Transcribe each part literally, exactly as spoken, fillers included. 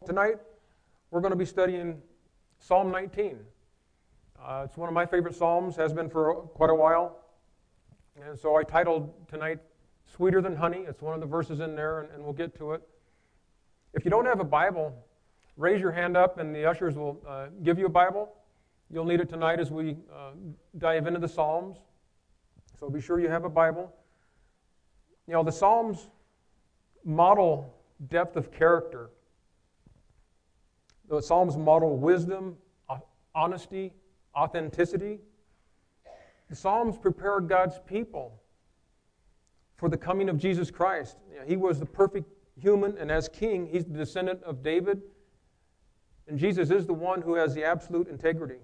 Tonight, we're going to be studying Psalm nineteen. Uh, it's one of my favorite psalms, has been for quite a while. And so I titled tonight, Sweeter Than Honey. It's one of the verses in there, and, and we'll get to it. If you don't have a Bible, raise your hand up, and the ushers will uh, give you a Bible. You'll need it tonight as we uh, dive into the Psalms. So be sure you have a Bible. You know, the Psalms model depth of character. The Psalms model wisdom, honesty, authenticity. The Psalms prepare God's people for the coming of Jesus Christ. He was the perfect human, and as king, he's the descendant of David. And Jesus is the one who has the absolute integrity.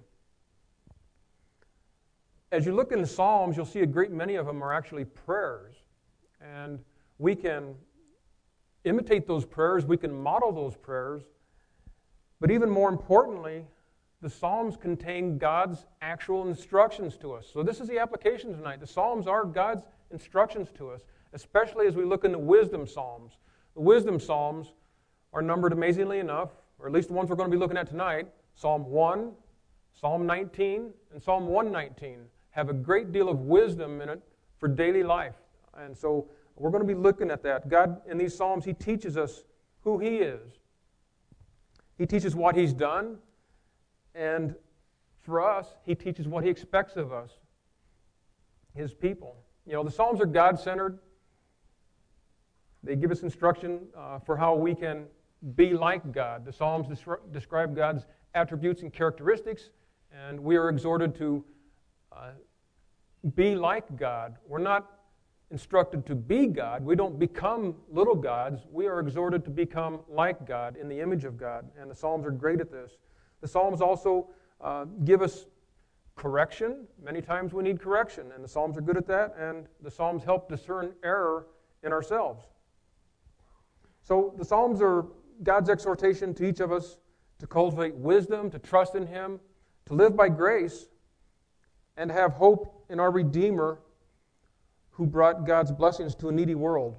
As you look in the Psalms, you'll see a great many of them are actually prayers. And we can imitate those prayers, we can model those prayers. But even more importantly, the Psalms contain God's actual instructions to us. So this is the application tonight. The Psalms are God's instructions to us, especially as we look in the wisdom Psalms. The wisdom Psalms are numbered amazingly enough, or at least the ones we're going to be looking at tonight. Psalm one, Psalm nineteen, and Psalm one nineteen have a great deal of wisdom in it for daily life. And so we're going to be looking at that. God, in these Psalms, He teaches us who He is. He teaches what He's done, and for us, He teaches what He expects of us, His people. You know, the Psalms are God-centered. They give us instruction uh, for how we can be like God. The Psalms descri- describe God's attributes and characteristics, and we are exhorted to uh, be like God. We're not instructed to be God. We don't become little gods. We are exhorted to become like God, in the image of God, and the Psalms are great at this. The Psalms also uh, give us correction. Many times we need correction, and the Psalms are good at that, and the Psalms help discern error in ourselves. So the Psalms are God's exhortation to each of us to cultivate wisdom, to trust in Him, to live by grace, and have hope in our Redeemer who brought God's blessings to a needy world.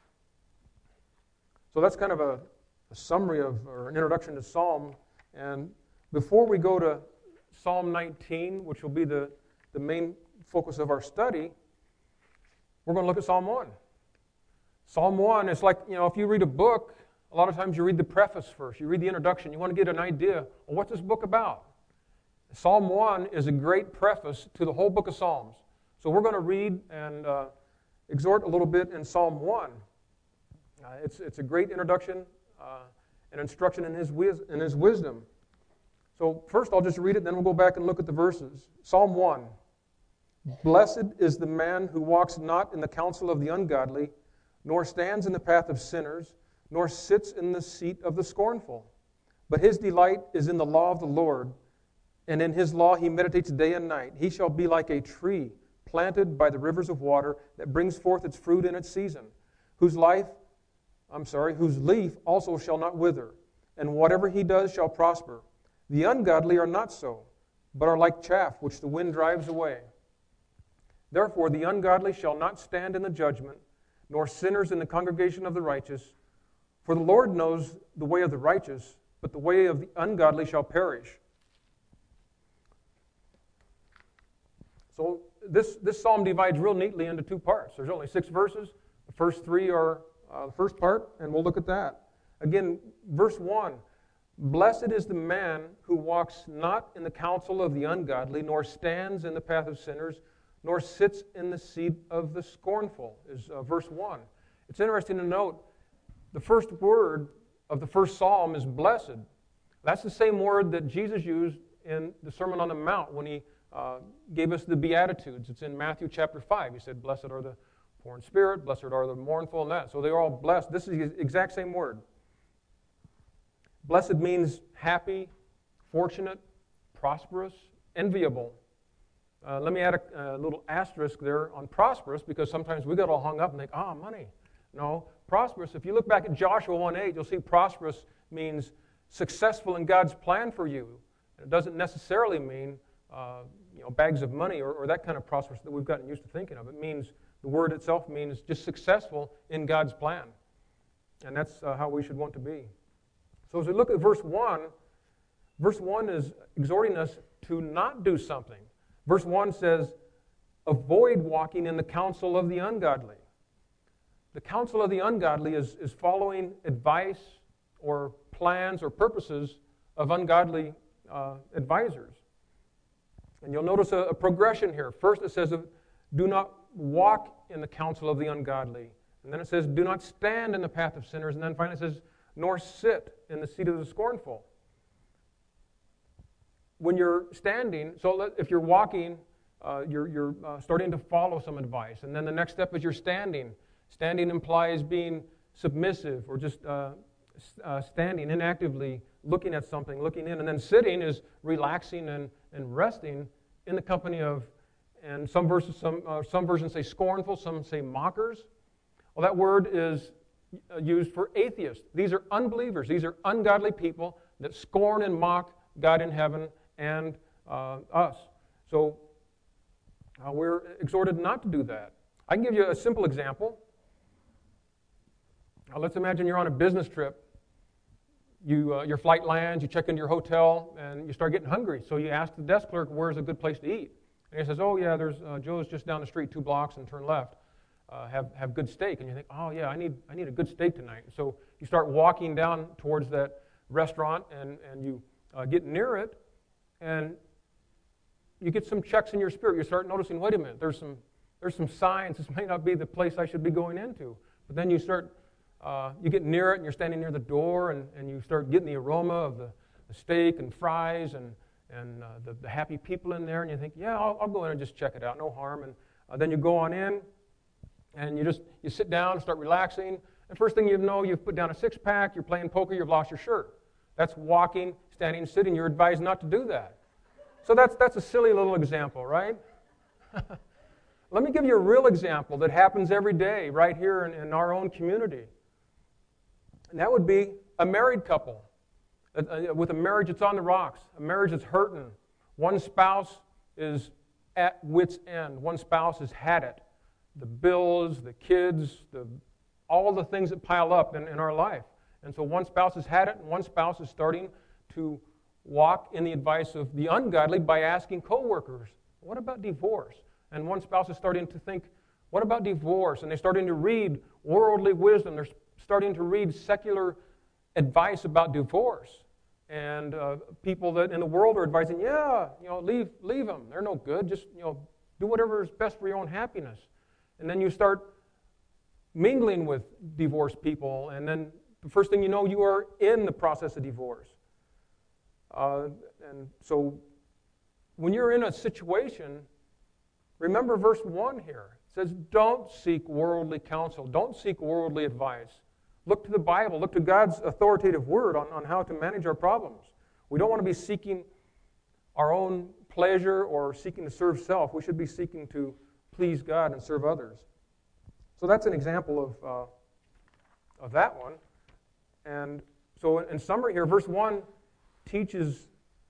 So that's kind of a, a summary of, or an introduction to Psalm. And before we go to Psalm nineteen, which will be the, the main focus of our study, we're going to look at Psalm one. Psalm one is like, you know, if you read a book, a lot of times you read the preface first. You read the introduction. You want to get an idea of what's this book about. Psalm one is a great preface to the whole book of Psalms. So we're going to read and uh, exhort a little bit in Psalm one. Uh, it's, it's a great introduction uh, and instruction in his, wis- in his wisdom. So first I'll just read it, then we'll go back and look at the verses. Psalm one. Blessed is the man who walks not in the counsel of the ungodly, nor stands in the path of sinners, nor sits in the seat of the scornful. But his delight is in the law of the Lord, and in his law he meditates day and night. He shall be like a tree planted by the rivers of water that brings forth its fruit in its season, whose life, I'm sorry, whose leaf also shall not wither, and whatever he does shall prosper. The ungodly are not so, but are like chaff which the wind drives away. Therefore the ungodly shall not stand in the judgment, nor sinners in the congregation of the righteous. For the Lord knows the way of the righteous, but the way of the ungodly shall perish. So this, this psalm divides real neatly into two parts. There's only six verses. The first three are uh, the first part, and we'll look at that. Again, verse one, blessed is the man who walks not in the counsel of the ungodly, nor stands in the path of sinners, nor sits in the seat of the scornful, is uh, verse one. It's interesting to note, the first word of the first psalm is blessed. That's the same word that Jesus used in the Sermon on the Mount when he uh, gave us the Beatitudes. It's in Matthew chapter five. He said, blessed are the poor in spirit, blessed are the mournful, and that. So they're all blessed. This is the exact same word. Blessed means happy, fortunate, prosperous, enviable. Uh, let me add a, a little asterisk there on prosperous, because sometimes we get all hung up and think, ah, oh, money. No, prosperous. If you look back at Joshua one eight, you'll see prosperous means successful in God's plan for you. It doesn't necessarily mean uh, you know, bags of money or, or that kind of prosperous that we've gotten used to thinking of. It means, the word itself means just successful in God's plan. And that's uh, how we should want to be. So as we look at verse one, verse one is exhorting us to not do something. Verse one says, avoid walking in the counsel of the ungodly. The counsel of the ungodly is, is following advice or plans or purposes of ungodly uh, advisors. And you'll notice a, a progression here. First it says, do not walk in the counsel of the ungodly. And then it says, do not stand in the path of sinners. And then finally it says, nor sit in the seat of the scornful. When you're standing, so if you're walking, uh, you're, you're uh, starting to follow some advice. And then the next step is you're standing. Standing implies being submissive or just uh, uh, standing inactively, looking at something, looking in. And then sitting is relaxing and, and resting in the company of, and some verses, some, uh, some versions say scornful, some say mockers. Well, that word is used for atheists. These are unbelievers. These are ungodly people that scorn and mock God in heaven and uh, us. So uh, we're exhorted not to do that. I can give you a simple example. Now, let's imagine you're on a business trip. You, uh, your flight lands, you check into your hotel, and you start getting hungry. So you ask the desk clerk, where's a good place to eat? And he says, oh, yeah, there's uh, Joe's just down the street, two blocks, and turn left. Uh, have have good steak. And you think, oh, yeah, I need I need a good steak tonight. So you start walking down towards that restaurant, and, and you uh, get near it, and you get some checks in your spirit. You start noticing, wait a minute, there's some there's some signs. This may not be the place I should be going into. But then you start, uh, you get near it, and you're standing near the door, and, and you start getting the aroma of the, the steak and fries and, and uh, the, the happy people in there, and you think, yeah, I'll, I'll go in and just check it out, no harm. And uh, then you go on in, and you just you sit down, start relaxing, and first thing you know, you've put down a six-pack, you're playing poker, you've lost your shirt. That's walking, standing, sitting. You're advised not to do that. So that's that's a silly little example, right? Let me give you a real example that happens every day right here in, in our own community. And that would be a married couple. Uh, with a marriage that's on the rocks, a marriage that's hurting. One spouse is at wit's end. One spouse has had it. The bills, the kids, the, all the things that pile up in, in our life. And so one spouse has had it, and one spouse is starting to walk in the advice of the ungodly by asking coworkers, what about divorce? And one spouse is starting to think, what about divorce? And they're starting to read worldly wisdom. They're starting to read secular advice about divorce. And uh, people that in the world are advising, yeah, you know, leave, leave them. They're no good. Just, you know, do whatever is best for your own happiness. And then you start mingling with divorced people, and then the first thing you know, you are in the process of divorce. Uh, and so when you're in a situation, remember verse one here. It says, don't seek worldly counsel. Don't seek worldly advice. Look to the Bible. Look to God's authoritative word on, on how to manage our problems. We don't want to be seeking our own pleasure or seeking to serve self. We should be seeking to please God and serve others. So that's an example of, uh, of that one. And so in summary here, verse one teaches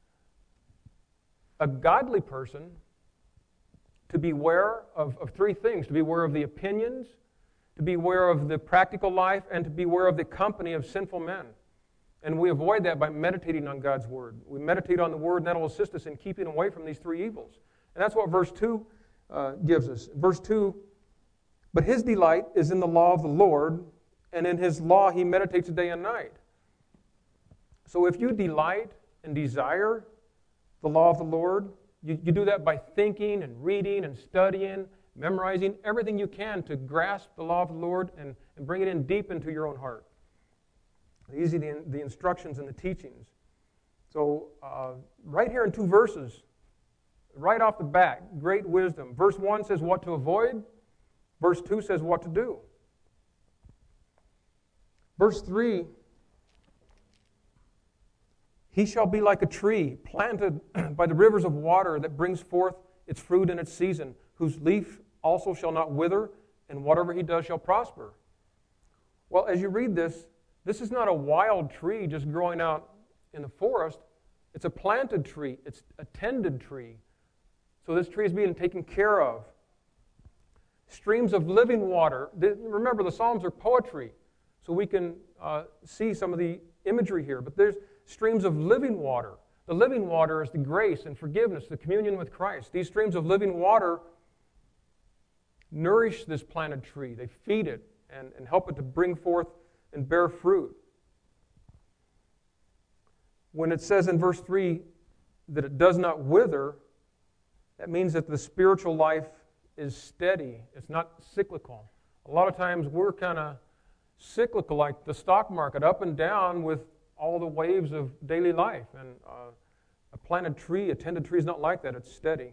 a godly person to beware of, of three things: to beware of the opinions, to beware of the practical life, and to beware of the company of sinful men. And we avoid that by meditating on God's Word. We meditate on the Word, and that will assist us in keeping away from these three evils. And that's what verse two uh, gives us. Verse two, but his delight is in the law of the Lord, and in his law he meditates day and night. So if you delight and desire the law of the Lord, you, you do that by thinking and reading and studying, memorizing everything you can to grasp the law of the Lord and, and bring it in deep into your own heart. These are the, the instructions and the teachings. So uh, right here in two verses, right off the bat, great wisdom. Verse one says what to avoid. Verse two says what to do. Verse three, he shall be like a tree planted by the rivers of water that brings forth its fruit in its season, whose leaf also shall not wither, and whatever he does shall prosper. Well, as you read this, this is not a wild tree just growing out in the forest. It's a planted tree. It's a tended tree. So this tree is being taken care of. Streams of living water. Remember, the Psalms are poetry. So we can uh, see some of the imagery here, but there's streams of living water. The living water is the grace and forgiveness, the communion with Christ. These streams of living water nourish this planted tree. They feed it and, and help it to bring forth and bear fruit. When it says in verse three that it does not wither, that means that the spiritual life is steady. It's not cyclical. A lot of times we're kind of cyclical, like the stock market, up and down with all the waves of daily life. And uh, a planted tree, a tended tree is not like that. It's steady.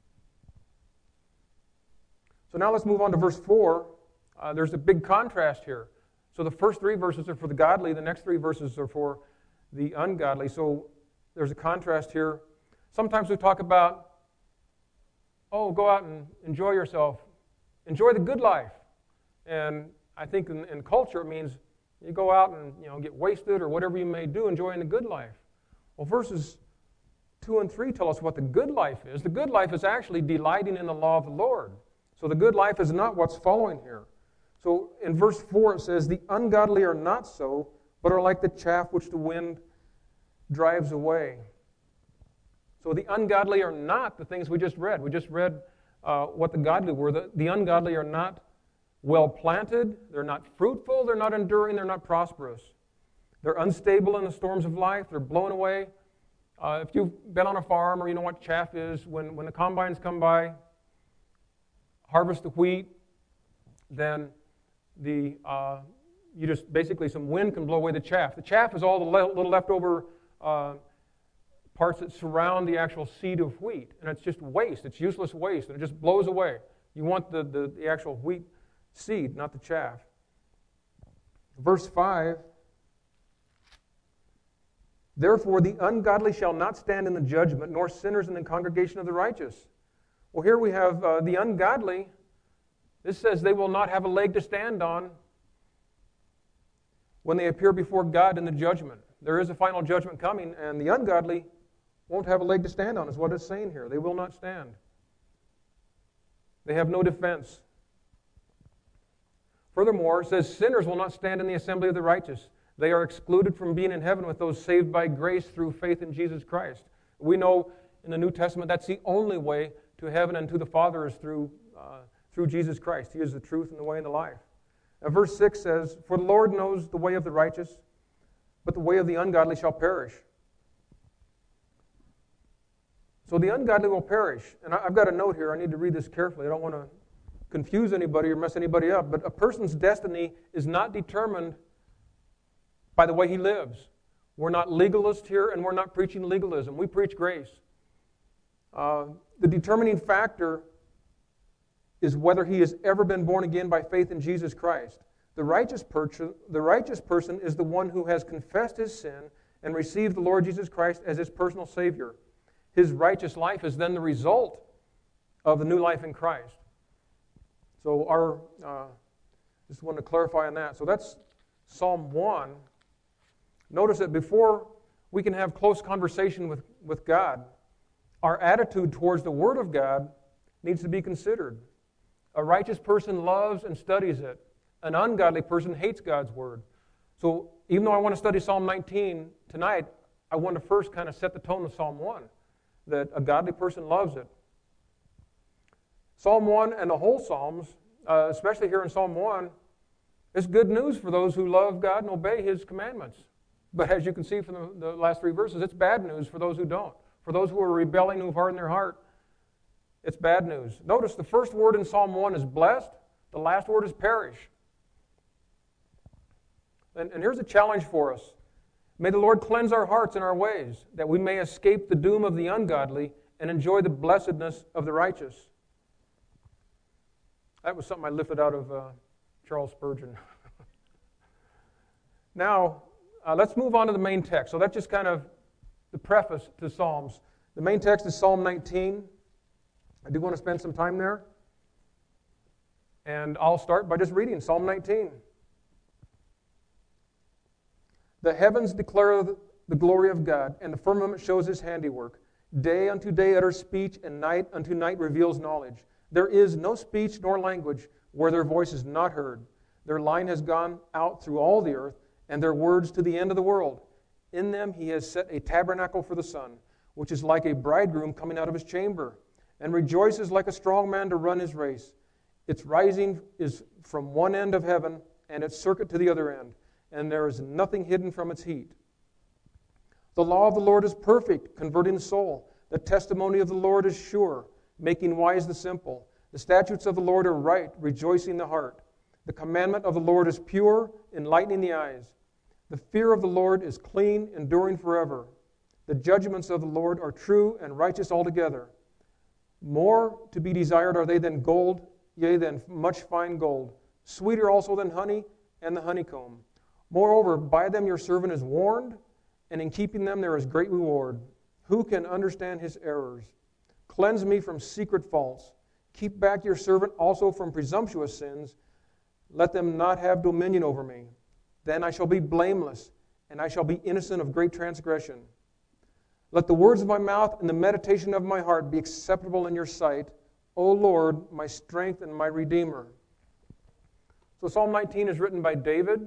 So now let's move on to verse four. Uh, there's a big contrast here. So the first three verses are for the godly. The next three verses are for the ungodly. So there's a contrast here. Sometimes we talk about, oh, go out and enjoy yourself. Enjoy the good life. And I think in, in culture it means you go out and you know get wasted or whatever you may do, enjoying the good life. Well, verses two and three tell us what the good life is. The good life is actually delighting in the law of the Lord. So the good life is not what's following here. So in verse four it says, the ungodly are not so, but are like the chaff which the wind drives away. So the ungodly are not the things we just read. We just read uh, what the godly were. The, the ungodly are not well planted, they're not fruitful, they're not enduring, they're not prosperous. They're unstable in the storms of life, they're blown away. Uh, if you've been on a farm or you know what chaff is, when, when the combines come by, harvest the wheat, then the uh, you just basically some wind can blow away the chaff. The chaff is all the le- little leftover uh, parts that surround the actual seed of wheat, and it's just waste. It's useless waste, and it just blows away. You want the, the, the actual wheat seed, not the chaff. Verse five, therefore the ungodly shall not stand in the judgment, nor sinners in the congregation of the righteous. Well, here we have uh, the ungodly. This says they will not have a leg to stand on when they appear before God in the judgment. There is a final judgment coming, and the ungodly won't have a leg to stand on, is what it's saying here. They will not stand. They have no defense. Furthermore, it says sinners will not stand in the assembly of the righteous. They are excluded from being in heaven with those saved by grace through faith in Jesus Christ. We know in the New Testament that's the only way to heaven and to the Father is through, uh, through Jesus Christ. He is the truth and the way and the life. Now, verse six says, for the Lord knows the way of the righteous, but the way of the ungodly shall perish. So the ungodly will perish. And I've got a note here. I need to read this carefully. I don't want to confuse anybody or mess anybody up. But a person's destiny is not determined by the way he lives. We're not legalists here, and we're not preaching legalism. We preach grace. Uh, the determining factor is whether he has ever been born again by faith in Jesus Christ. The righteous, per- the righteous person is the one who has confessed his sin and received the Lord Jesus Christ as his personal Savior. His righteous life is then the result of the new life in Christ. So our, uh, just want to clarify on that. So that's Psalm one. Notice that before we can have close conversation with, with God, our attitude towards the Word of God needs to be considered. A righteous person loves and studies it. An ungodly person hates God's Word. So even though I want to study Psalm nineteen tonight, I want to first kind of set the tone of Psalm one, that a godly person loves it. Psalm one and the whole Psalms, uh, especially here in Psalm one, is good news for those who love God and obey His commandments. But as you can see from the, the last three verses, it's bad news for those who don't. For those who are rebelling, who've hardened their heart, it's bad news. Notice the first word in Psalm one is blessed. The last word is perish. And, and here's a challenge for us. May the Lord cleanse our hearts and our ways, that we may escape the doom of the ungodly and enjoy the blessedness of the righteous. That was something I lifted out of uh, Charles Spurgeon. Now, uh, let's move on to the main text. So that's just kind of the preface to Psalms. The main text is Psalm nineteen. I do want to spend some time there. And I'll start by just reading Psalm nineteen. The heavens declare the glory of God, and the firmament shows His handiwork. Day unto day utters speech, and night unto night reveals knowledge. There is no speech nor language where their voice is not heard. Their line has gone out through all the earth, and their words to the end of the world. In them he has set a tabernacle for the sun, which is like a bridegroom coming out of his chamber, and rejoices like a strong man to run his race. Its rising is from one end of heaven, and its circuit to the other end, and there is nothing hidden from its heat. The law of the Lord is perfect, converting the soul. The testimony of the Lord is sure, making wise the simple. The statutes of the Lord are right, rejoicing the heart. The commandment of the Lord is pure, enlightening the eyes. The fear of the Lord is clean, enduring forever. The judgments of the Lord are true and righteous altogether. More to be desired are they than gold, yea, than much fine gold. Sweeter also than honey and the honeycomb. Moreover, by them your servant is warned, and in keeping them there is great reward. Who can understand his errors? Cleanse me from secret faults. Keep back your servant also from presumptuous sins. Let them not have dominion over me. Then I shall be blameless, and I shall be innocent of great transgression. Let the words of my mouth and the meditation of my heart be acceptable in your sight, O Lord, my strength and my Redeemer. So Psalm nineteen is written by David.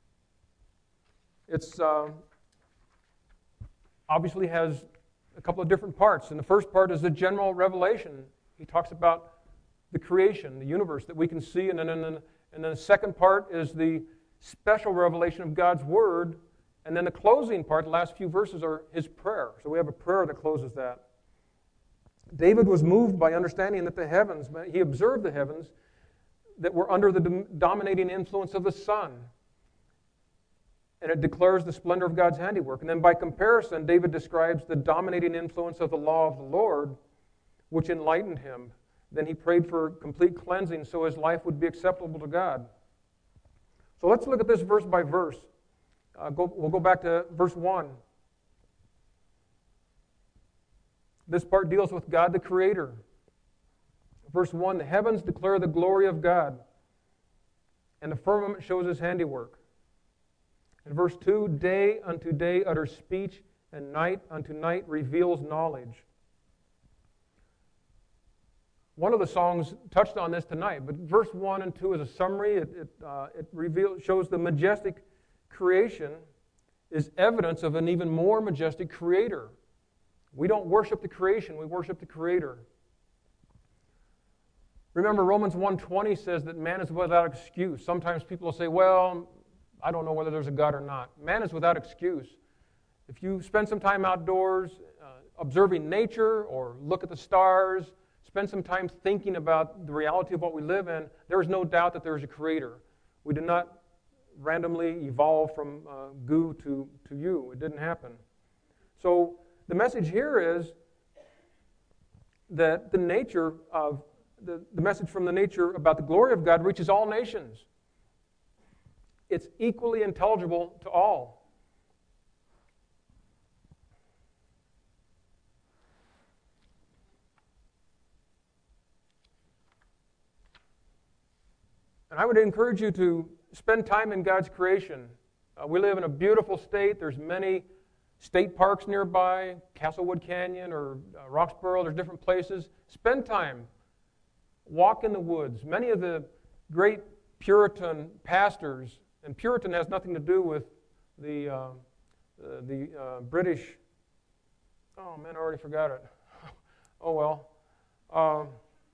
It's uh, obviously has a couple of different parts. And the first part is the general revelation. He talks about the creation, the universe that we can see. And then, and then, and then the second part is the special revelation of God's Word. And then the closing part, the last few verses, are his prayer. So we have a prayer that closes that. David was moved by understanding that the heavens, he observed the heavens that were under the dominating influence of the sun. And it declares the splendor of God's handiwork. And then by comparison, David describes the dominating influence of the law of the Lord, which enlightened him. Then he prayed for complete cleansing so his life would be acceptable to God. So let's look at this verse by verse. Uh, go, we'll go back to verse one. This part deals with God the Creator. Verse one, the heavens declare the glory of God, and the firmament shows his handiwork. In verse two, day unto day utters speech, and night unto night reveals knowledge. One of the songs touched on this tonight, but verse one and two is a summary. It, it, uh, it reveals, shows the majestic creation is evidence of an even more majestic Creator. We don't worship the creation, we worship the Creator. Remember, Romans one twenty says that man is without excuse. Sometimes people will say, well, I don't know whether there's a God or not. Man is without excuse. If you spend some time outdoors uh, observing nature or look at the stars, spend some time thinking about the reality of what we live in, there is no doubt that there is a Creator. We did not randomly evolve from uh, goo to, to you. It didn't happen. So the message here is that the nature of, the, the message from the nature about the glory of God reaches all nations. It's equally intelligible to all. And I would encourage you to spend time in God's creation. Uh, we live in a beautiful state. There's many state parks nearby, Castlewood Canyon or uh, Roxborough. There's different places. Spend time. Walk in the woods. Many of the great Puritan pastors, and Puritan has nothing to do with the, uh, the, the uh, British, oh man, I already forgot it. Oh well. Um,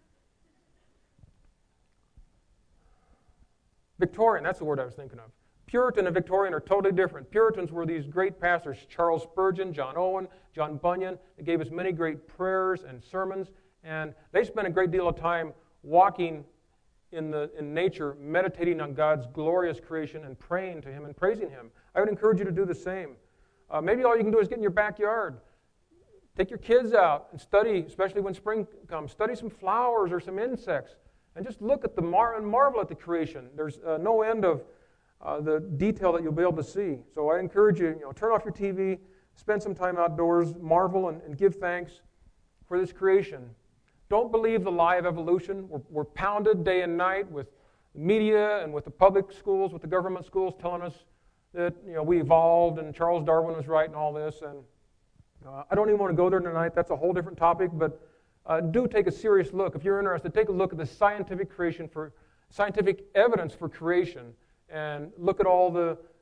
Victorian, that's the word I was thinking of. Puritan and Victorian are totally different. Puritans were these great pastors, Charles Spurgeon, John Owen, John Bunyan. They gave us many great prayers and sermons, and they spent a great deal of time walking in the in nature, meditating on God's glorious creation and praying to Him and praising Him. I would encourage you to do the same. Uh, maybe all you can do is get in your backyard. Take your kids out and study, especially when spring comes. Study some flowers or some insects. And just look at the mar- and marvel at the creation. There's uh, no end of uh, the detail that you'll be able to see. So I encourage you, you know, turn off your T V, spend some time outdoors, marvel and, and give thanks for this creation. Don't believe the lie of evolution. We're, we're pounded day and night with media and with the public schools, with the government schools telling us that, you know, we evolved and Charles Darwin was right and all this. And uh, I don't even want to go there tonight. That's a whole different topic, but Uh, do take a serious look. If you're interested, take a look at the scientific creation for scientific evidence for creation, and look at all the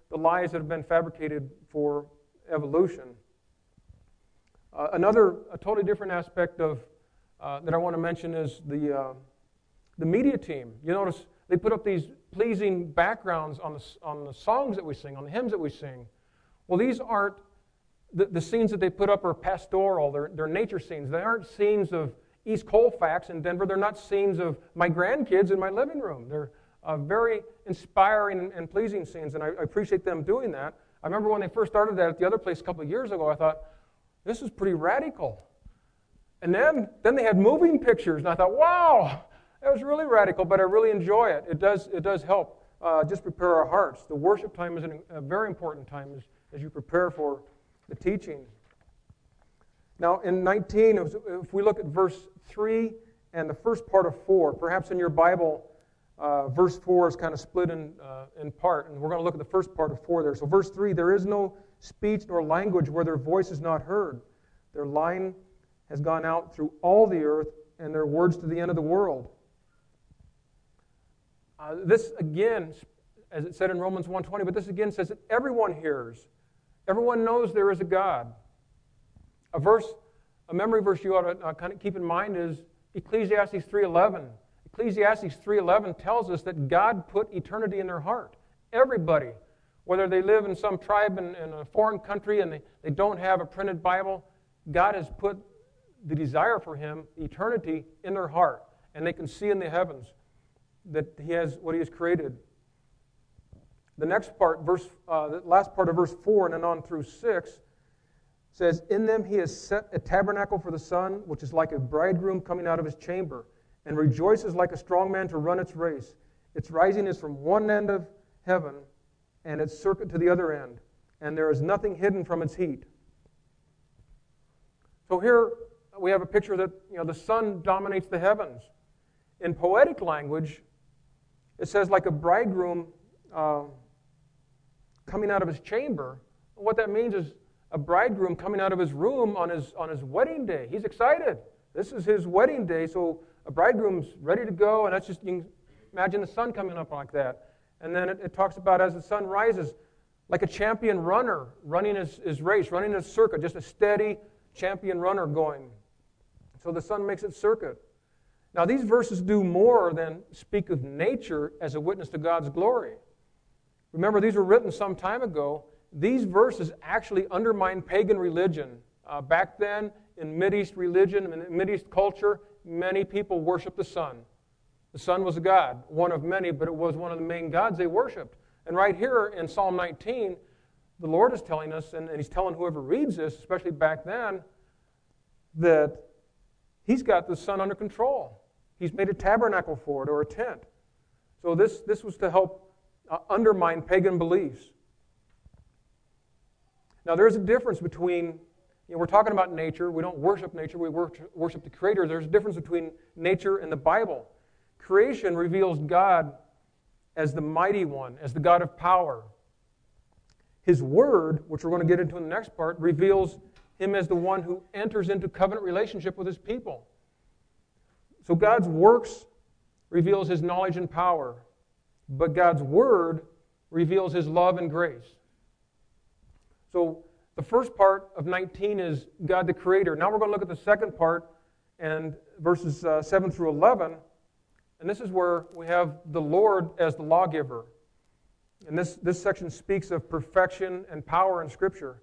the lies that have been fabricated for evolution. Uh, another, a totally different aspect of uh, that I want to mention is the uh, the media team. You notice they put up these pleasing backgrounds on the on the songs that we sing, on the hymns that we sing. Well, these aren't the, the scenes that they put up are pastoral. They're they're nature scenes. They aren't scenes of East Colfax in Denver. They're not scenes of my grandkids in my living room. They're uh, very inspiring and, and pleasing scenes, and I, I appreciate them doing that. I remember when they first started that at the other place a couple of years ago, I thought, this is pretty radical. And then, then they had moving pictures, and I thought, wow, that was really radical, but I really enjoy it. It does, it does help uh, just prepare our hearts. The worship time is an, a very important time as, as you prepare for the teaching. Now, in nineteen, if we look at verse three and the first part of four, perhaps in your Bible, uh, verse four is kind of split in, uh, in part, and we're going to look at the first part of four there. So verse three, there is no speech nor language where their voice is not heard. Their line has gone out through all the earth, and their words to the end of the world. Uh, this again, as it said in Romans one twenty, but this again says that everyone hears. Everyone knows there is a God. A verse, a memory verse you ought to uh, kind of keep in mind is Ecclesiastes three eleven. Ecclesiastes three eleven tells us that God put eternity in their heart. Everybody, whether they live in some tribe in, in a foreign country and they, they don't have a printed Bible, God has put the desire for Him, eternity, in their heart. And they can see in the heavens that He has what He has created. The next part, verse, uh, the last part of verse four and then on through six, says, in them He has set a tabernacle for the sun, which is like a bridegroom coming out of his chamber, and rejoices like a strong man to run its race. Its rising is from one end of heaven, and its circuit to the other end, and there is nothing hidden from its heat. So here we have a picture that, you know, the sun dominates the heavens. In poetic language, it says like a bridegroom uh, coming out of his chamber. What that means is a bridegroom coming out of his room on his on his wedding day. He's excited. This is his wedding day, so a bridegroom's ready to go, and that's just, you can imagine the sun coming up like that. And then it, it talks about as the sun rises, like a champion runner running his, his race, running his circuit, just a steady champion runner going. So the sun makes its circuit. Now these verses do more than speak of nature as a witness to God's glory. Remember, these were written some time ago. These verses actually undermine pagan religion. Uh, back then, in Mideast religion, in Mideast culture, many people worshiped the sun. The sun was a god, one of many, but it was one of the main gods they worshipped. And right here in Psalm nineteen, the Lord is telling us, and, and He's telling whoever reads this, especially back then, that He's got the sun under control. He's made a tabernacle for it, or a tent. So this, this was to help uh, undermine pagan beliefs. Now there's a difference between, you know, we're talking about nature. We don't worship nature. We worship, worship the Creator. There's a difference between nature and the Bible. Creation reveals God as the mighty one, as the God of power. His Word, which we're going to get into in the next part, reveals Him as the one who enters into covenant relationship with His people. So God's works reveals His knowledge and power, but God's Word reveals His love and grace. So the first part of nineteen is God the Creator. Now we're going to look at the second part, and verses uh, seven through eleven. And this is where we have the Lord as the lawgiver. And this, this section speaks of perfection and power in Scripture.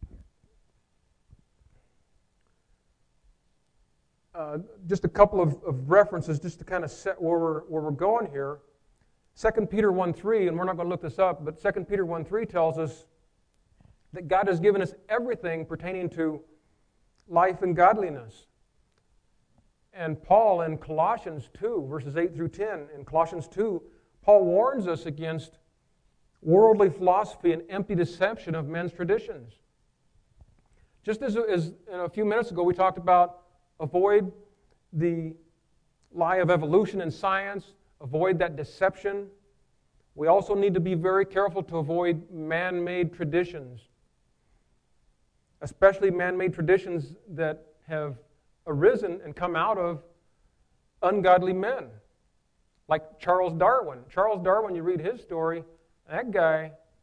Uh, just a couple of, of references just to kind of set where we're, where we're going here. Second Peter one three, and we're not going to look this up, but Second Peter one three tells us that God has given us everything pertaining to life and godliness. And Paul in Colossians two, verses eight through ten, in Colossians two, Paul warns us against worldly philosophy and empty deception of men's traditions. Just as, as a few minutes ago we talked about avoid the lie of evolution in science, avoid that deception. We also need to be very careful to avoid man-made traditions, especially man-made traditions that have arisen and come out of ungodly men, like Charles Darwin. Charles Darwin, you read his story, that guy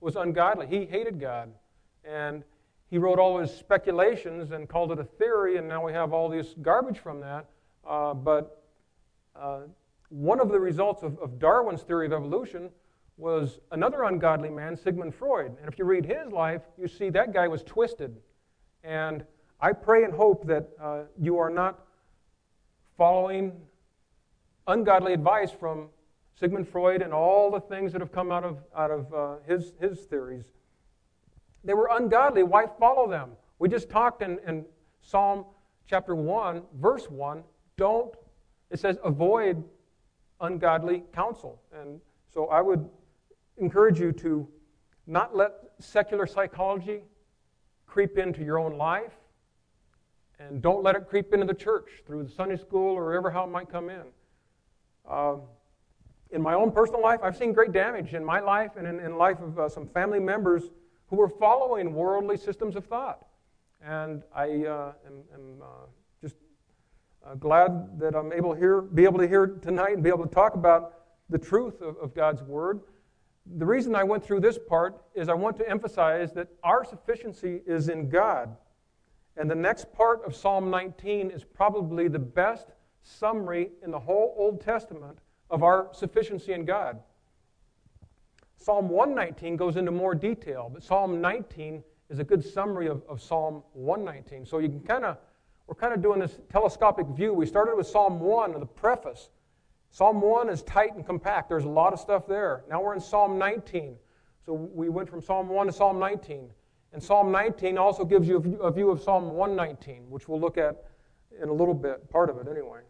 was ungodly. He hated God. And he wrote all his speculations and called it a theory, and now we have all this garbage from that. Uh, but uh, one of the results of, of Darwin's theory of evolution was another ungodly man, Sigmund Freud. And if you read his life, you see that guy was twisted. And I pray and hope that uh, you are not following ungodly advice from Sigmund Freud and all the things that have come out of, out of uh, his, his theories. They were ungodly. Why follow them? We just talked in, in Psalm chapter one, verse one, don't, it says, avoid ungodly counsel. And so I would encourage you to not let secular psychology creep into your own life, and don't let it creep into the church through the Sunday school or wherever how it might come in. Um, in my own personal life, I've seen great damage in my life and in the life of uh, some family members who were following worldly systems of thought. And I uh, am, am uh, just uh, glad that I'm able to hear, be able to hear tonight and be able to talk about the truth of, of God's Word. The reason I went through this part is I want to emphasize that our sufficiency is in God. And the next part of Psalm nineteen is probably the best summary in the whole Old Testament of our sufficiency in God. Psalm one nineteen goes into more detail, but Psalm nineteen is a good summary of, of Psalm one nineteen. So you can kind of, we're kind of doing this telescopic view. We started with Psalm one, the preface. Psalm one is tight and compact. There's a lot of stuff there. Now we're in Psalm nineteen. So we went from Psalm one to Psalm nineteen. And Psalm nineteen also gives you a view, a view of Psalm one nineteen, which we'll look at in a little bit, part of it anyway.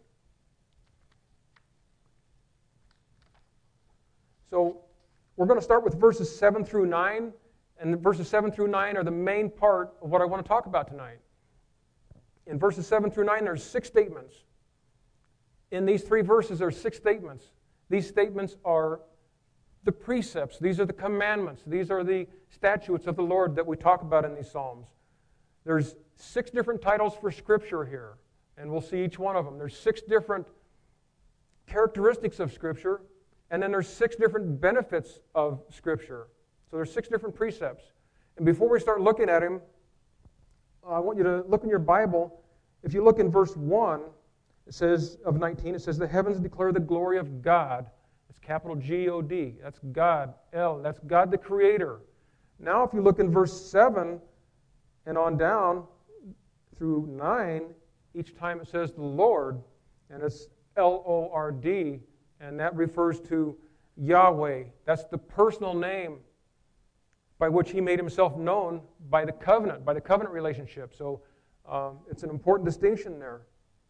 So we're going to start with verses seven through nine, and verses seven through nine are the main part of what I want to talk about tonight. In verses seven through nine, there's six statements. In these three verses, there are six statements. These statements are the precepts. These are the commandments. These are the statutes of the Lord that we talk about in these Psalms. There's six different titles for Scripture here, and we'll see each one of them. There's six different characteristics of Scripture, and then there's six different benefits of Scripture. So there's six different precepts. And before we start looking at them, I want you to look in your Bible. If you look in verse one, it says, of nineteen, it says, the heavens declare the glory of God. It's capital G O D. That's God, L. That's God the Creator. Now if you look in verse seven and on down through nine, each time it says the Lord, and it's L O R D, and that refers to Yahweh. That's the personal name by which He made Himself known by the covenant, by the covenant relationship. So um, it's an important distinction there.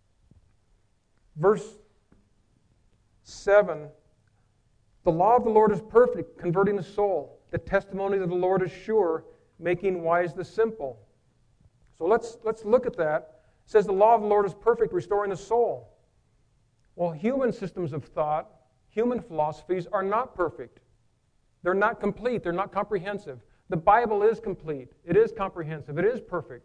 Verse seven, the law of the Lord is perfect, converting the soul. The testimony of the Lord is sure, making wise the simple. So let's, let's look at that. It says the law of the Lord is perfect, restoring the soul. Well, human systems of thought, human philosophies are not perfect. They're not complete. They're not comprehensive. The Bible is complete. It is comprehensive. It is perfect.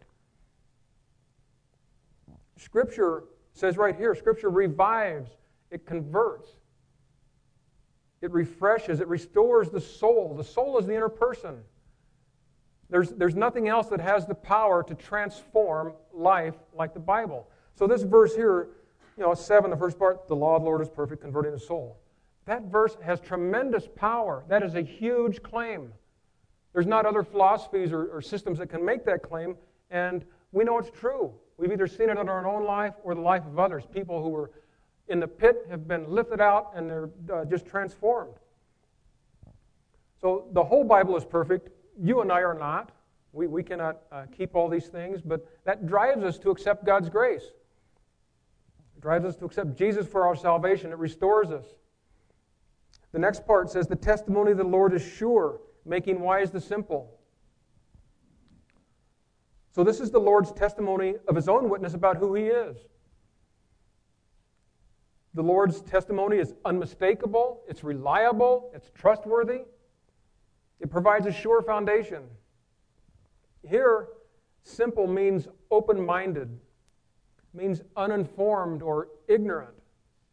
Scripture says right here, Scripture revives, it converts, it refreshes, it restores the soul. The soul is the inner person. There's, there's nothing else that has the power to transform life like the Bible. So this verse here, you know, seven, the first part, the law of the Lord is perfect, converting the soul. That verse has tremendous power. That is a huge claim. There's not other philosophies or, or systems that can make that claim, and we know it's true. We've either seen it in our own life or the life of others. People who were in the pit have been lifted out and they're uh, just transformed. So the whole Bible is perfect. You and I are not. We, we cannot uh, keep all these things, but that drives us to accept God's grace. It drives us to accept Jesus for our salvation. It restores us. The next part says, the testimony of the Lord is sure, making wise the simple. So this is the Lord's testimony of His own witness about who He is. The Lord's testimony is unmistakable, it's reliable, it's trustworthy. It provides a sure foundation. Here, simple means open-minded, means uninformed or ignorant.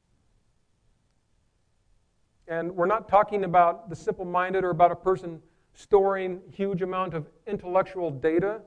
And we're not talking about the simple-minded or about a person storing huge amount of intellectual data.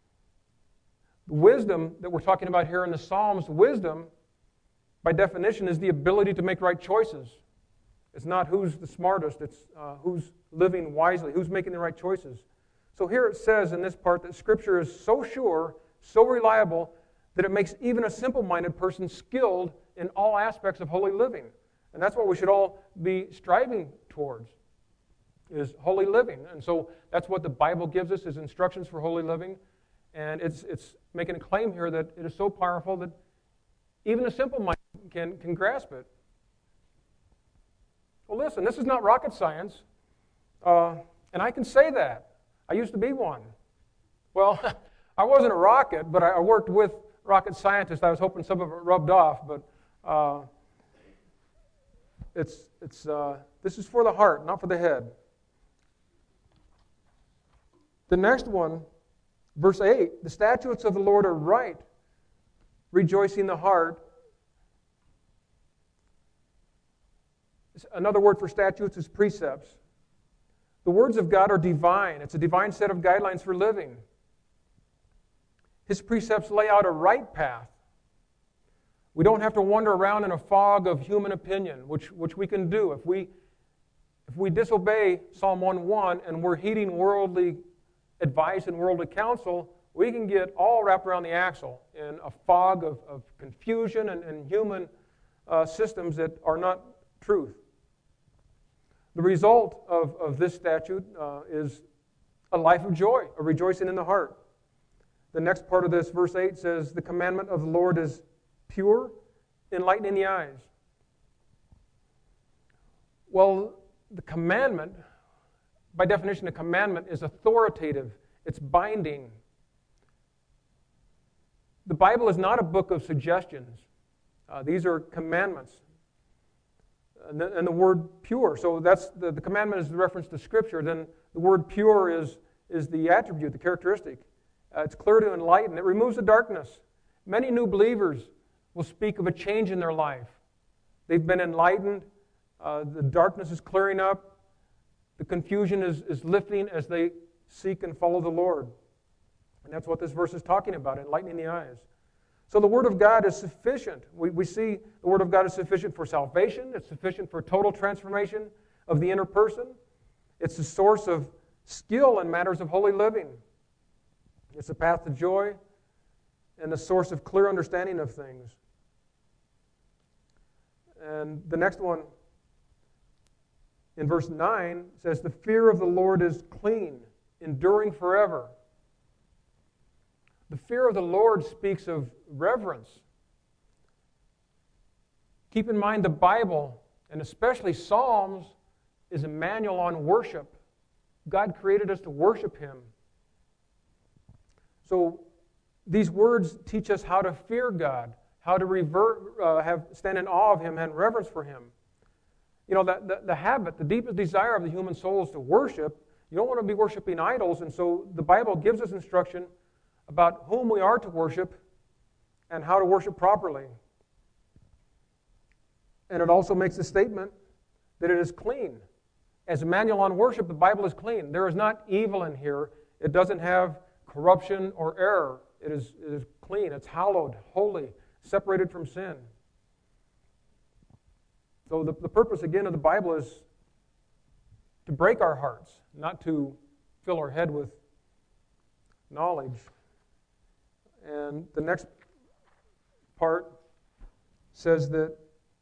Wisdom that we're talking about here in the Psalms, wisdom, by definition, is the ability to make right choices. It's not who's the smartest, it's uh, who's living wisely, who's making the right choices. So here it says in this part that Scripture is so sure, so reliable, that it makes even a simple-minded person skilled in all aspects of holy living. And that's what we should all be striving towards, is holy living. And so that's what the Bible gives us, is instructions for holy living. And it's it's making a claim here that it is so powerful that even a simple mind can, can grasp it. Well, listen, this is not rocket science. Uh, and I can say that. I used to be one. Well, I wasn't a rocket, but I worked with rocket scientists. I was hoping some of it rubbed off, but uh, it's it's uh, this is for the heart, not for the head. The next one, verse eight, the statutes of the Lord are right, rejoicing the heart. Another word for statutes is precepts. The words of God are divine. It's a divine set of guidelines for living. His precepts lay out a right path. We don't have to wander around in a fog of human opinion, which, which we can do. If we, if we disobey Psalm one one and we're heeding worldly advice and worldly counsel, we can get all wrapped around the axle in a fog of, of confusion and, and human uh, systems that are not truth. The result of, of this statute uh, is a life of joy, a rejoicing in the heart. The next part of this, verse eight, says, the commandment of the Lord is pure, enlightening the eyes. Well, the commandment, by definition, a commandment is authoritative. It's binding. The Bible is not a book of suggestions. Uh, these are commandments. And the, and the word pure, so that's the, the commandment is the reference to Scripture. Then the word pure is, is the attribute, the characteristic. Uh, it's clear to enlighten. It removes the darkness. Many new believers will speak of a change in their life. They've been enlightened. Uh, the darkness is clearing up. The confusion is, is lifting as they seek and follow the Lord. And that's what this verse is talking about, enlightening the eyes. So the Word of God is sufficient. We, we see the Word of God is sufficient for salvation. It's sufficient for total transformation of the inner person. It's a source of skill in matters of holy living. It's a path to joy and a source of clear understanding of things. And the next one, in verse nine, says, the fear of the Lord is clean, enduring forever. The fear of the Lord speaks of reverence. Keep in mind the Bible, and especially Psalms, is a manual on worship. God created us to worship Him. So these words teach us how to fear God, how to revert, uh, have stand in awe of Him and reverence for Him. You know, the, the, the habit, the deepest desire of the human soul is to worship. You don't want to be worshiping idols, and so the Bible gives us instruction about whom we are to worship and how to worship properly. And it also makes a statement that it is clean. As a manual on worship, the Bible is clean. There is not evil in here. It doesn't have corruption or error. It is, it is clean. It's hallowed, holy, separated from sin. So the, the purpose, again, of the Bible is to break our hearts, not to fill our head with knowledge. And the next part says that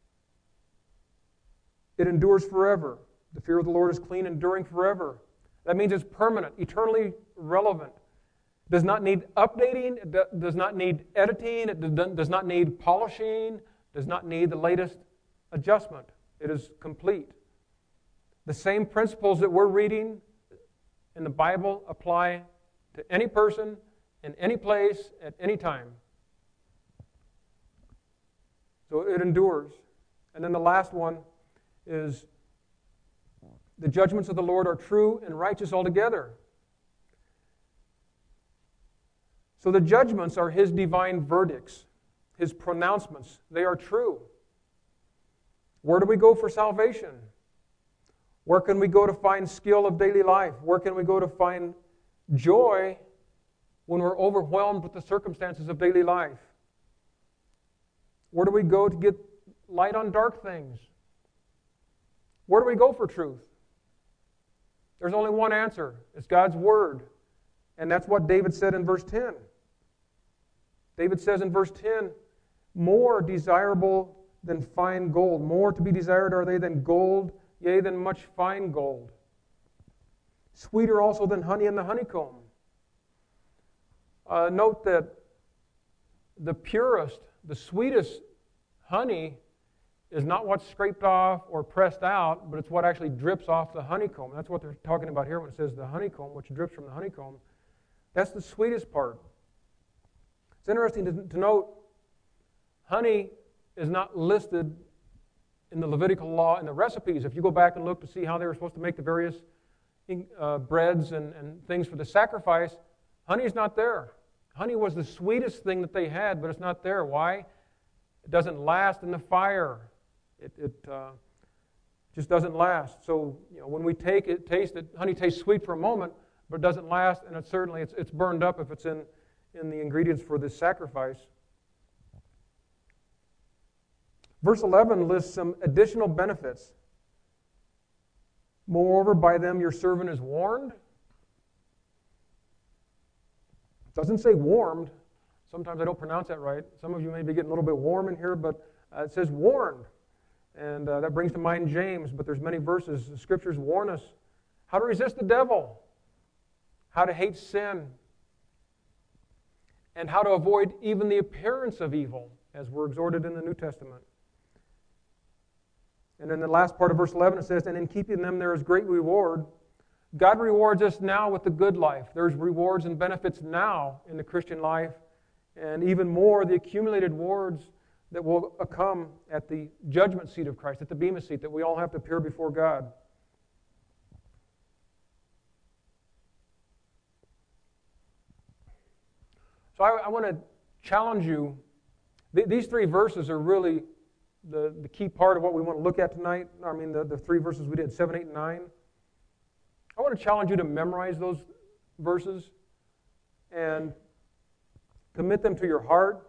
it endures forever. The fear of the Lord is clean, enduring forever. That means it's permanent, eternally relevant. Does not need updating, it does not need editing, it does not need polishing, does not need the latest adjustment. It is complete. The same principles that we're reading in the Bible apply to any person, in any place, at any time. So it endures. And then the last one is the judgments of the Lord are true and righteous altogether. So the judgments are His divine verdicts, His pronouncements. They are true. Where do we go for salvation? Where can we go to find skill of daily life? Where can we go to find joy when we're overwhelmed with the circumstances of daily life? Where do we go to get light on dark things? Where do we go for truth? There's only one answer. It's God's Word. And that's what David said in verse ten. David says in verse ten, more desirable than fine gold. More to be desired are they than gold, yea, than much fine gold. Sweeter also than honey in the honeycomb. Uh, note that the purest, the sweetest honey is not what's scraped off or pressed out, but it's what actually drips off the honeycomb. That's what they're talking about here when it says the honeycomb, which drips from the honeycomb. That's the sweetest part. It's interesting to, to note, honey is not listed in the Levitical law in the recipes. If you go back and look to see how they were supposed to make the various uh, breads and, and things for the sacrifice, honey is not there. Honey was the sweetest thing that they had, but it's not there. Why? It doesn't last in the fire. It, it uh, just doesn't last. So, you know, when we take it, taste it, honey tastes sweet for a moment, but it doesn't last, and it certainly it's, it's burned up if it's in, in the ingredients for this sacrifice. Verse eleven lists some additional benefits. Moreover, by them your servant is warned. It doesn't say warmed. Sometimes I don't pronounce that right. Some of you may be getting a little bit warm in here, but uh, it says warned. And uh, that brings to mind James, but there's many verses. The Scriptures warn us how to resist the devil, how to hate sin, and how to avoid even the appearance of evil, as we're exhorted in the New Testament. And in the last part of verse eleven it says, and in keeping them there is great reward. God rewards us now with the good life. There's rewards and benefits now in the Christian life, and even more the accumulated rewards that will come at the judgment seat of Christ, at the bema seat, that we all have to appear before God. So I, I want to challenge you. Th- these three verses are really the, the key part of what we want to look at tonight. I mean, the, the three verses we did, seven, eight, and nine. I want to challenge you to memorize those verses and commit them to your heart.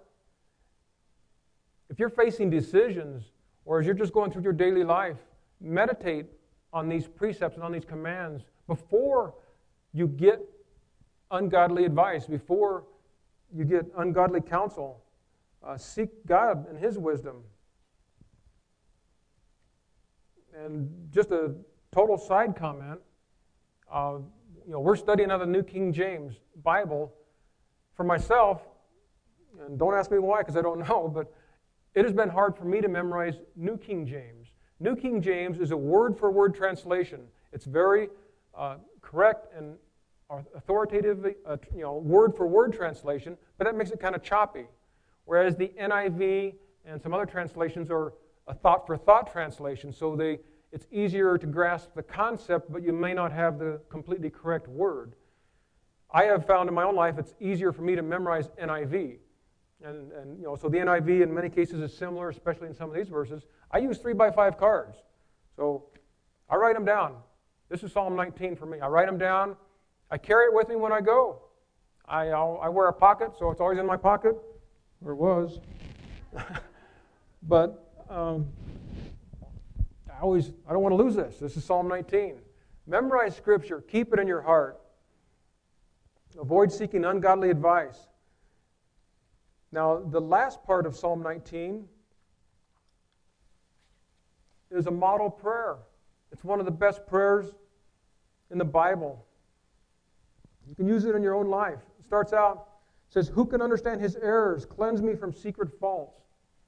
If you're facing decisions, or as you're just going through your daily life, meditate on these precepts and on these commands before you get ungodly advice, before you get ungodly counsel. Uh, seek God and His wisdom. And just a total side comment, uh, you know, we're studying out of the New King James Bible. For myself, and don't ask me why because I don't know, but it has been hard for me to memorize New King James. New King James is a word-for-word translation. It's very uh, correct and authoritative, uh, you know, word-for-word translation, but that makes it kind of choppy. Whereas the N I V and some other translations are a thought-for-thought translation, so they it's easier to grasp the concept, but you may not have the completely correct word. I have found in my own life it's easier for me to memorize N I V. And, and you know, so the N I V in many cases is similar, especially in some of these verses. I use three by five cards. So I write them down. This is Psalm nineteen for me. I write them down. I carry it with me when I go. I, I'll, I wear a pocket, so it's always in my pocket, or it was. But um, I always, I don't want to lose this. This is Psalm nineteen. Memorize Scripture. Keep it in your heart. Avoid seeking ungodly advice. Now, the last part of Psalm nineteen is a model prayer. It's one of the best prayers in the Bible. You can use it in your own life. It starts out, it says, who can understand his errors? Cleanse me from secret faults.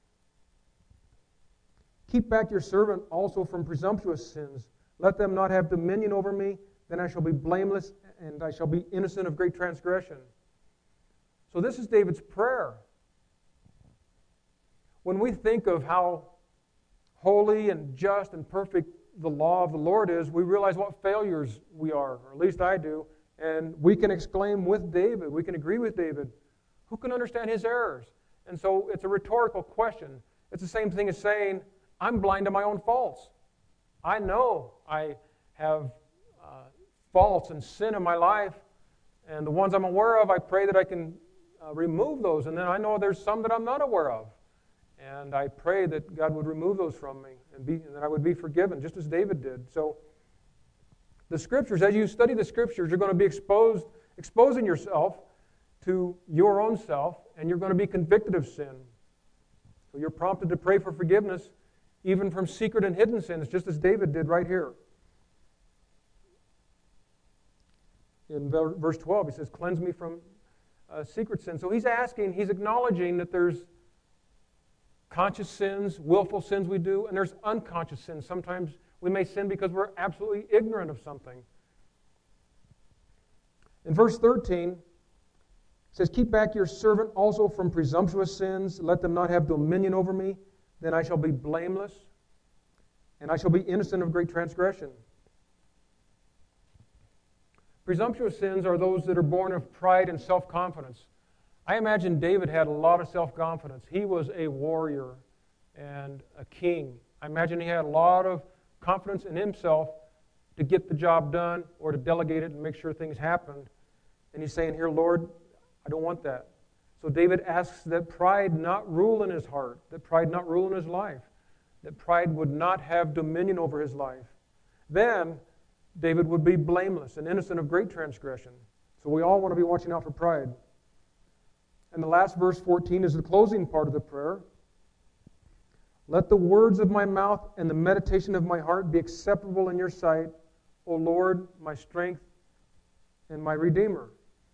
Keep back your servant also from presumptuous sins. Let them not have dominion over me. Then I shall be blameless and I shall be innocent of great transgression. So this is David's prayer. When we think of how holy and just and perfect the law of the Lord is, we realize what failures we are, or at least I do, and we can exclaim with David, we can agree with David, who can understand his errors? And so it's a rhetorical question. It's the same thing as saying, I'm blind to my own faults. I know I have uh, faults and sin in my life, and the ones I'm aware of, I pray that I can uh, remove those. And then I know there's some that I'm not aware of, and I pray that God would remove those from me and, be, and that I would be forgiven, just as David did. So the Scriptures, as you study the Scriptures, you're going to be exposed, exposing yourself to your own self, and you're going to be convicted of sin. So you're prompted to pray for forgiveness, even from secret and hidden sins, just as David did right here. In verse twelve, he says, cleanse me from uh, secret sin. So he's asking, he's acknowledging that there's conscious sins, willful sins we do, and there's unconscious sins. Sometimes we may sin because we're absolutely ignorant of something. In verse thirteen, it says, keep back your servant also from presumptuous sins. Let them not have dominion over me. Then I shall be blameless, and I shall be innocent of great transgression. Presumptuous sins are those that are born of pride and self-confidence. I imagine David had a lot of self-confidence. He was a warrior and a king. I imagine he had a lot of confidence in himself to get the job done or to delegate it and make sure things happened. And he's saying here, Lord, I don't want that. So David asks that pride not rule in his heart, that pride not rule in his life, that pride would not have dominion over his life. Then David would be blameless and innocent of great transgression. So we all want to be watching out for pride. And the last verse, fourteen, is the closing part of the prayer. Let the words of my mouth and the meditation of my heart be acceptable in your sight, O Lord, my strength and my Redeemer.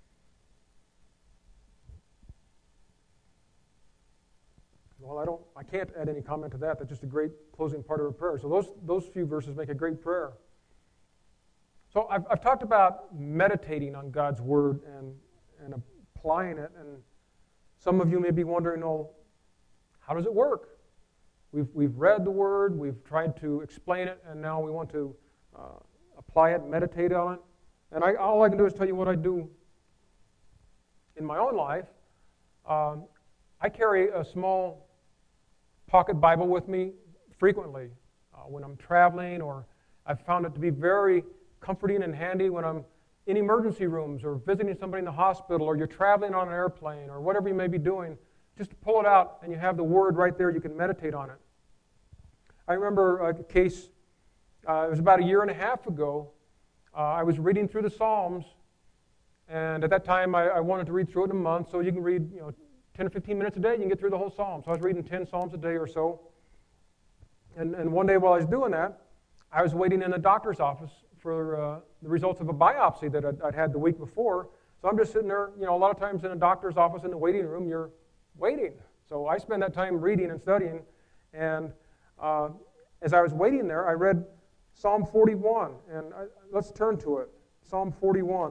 Well, I don't, I can't add any comment to that. That's just a great closing part of a prayer. So those, those few verses make a great prayer. So I've, I've talked about meditating on God's Word and, and applying it. And some of you may be wondering, oh, how does it work? We've, we've read the Word, we've tried to explain it, and now we want to uh, apply it, meditate on it. And I, all I can do is tell you what I do in my own life. Um, I carry a small pocket Bible with me frequently uh, when I'm traveling, or I've found it to be very comforting and handy when I'm in emergency rooms or visiting somebody in the hospital, or you're traveling on an airplane, or whatever you may be doing. Just pull it out and you have the Word right there. You can meditate on it. I remember a case, uh, it was about a year and a half ago. Uh, I was reading through the Psalms, and at that time I, I wanted to read through it in a month, so you can read, you know, ten or fifteen minutes a day, you can get through the whole Psalm. So I was reading ten Psalms a day or so. And, and one day while I was doing that, I was waiting in the doctor's office for uh, the results of a biopsy that I'd, I'd had the week before. So I'm just sitting there, you know, a lot of times in a doctor's office in the waiting room, you're waiting. So I spend that time reading and studying. And uh, as I was waiting there, I read Psalm forty-one. And I, let's turn to it. Psalm forty-one.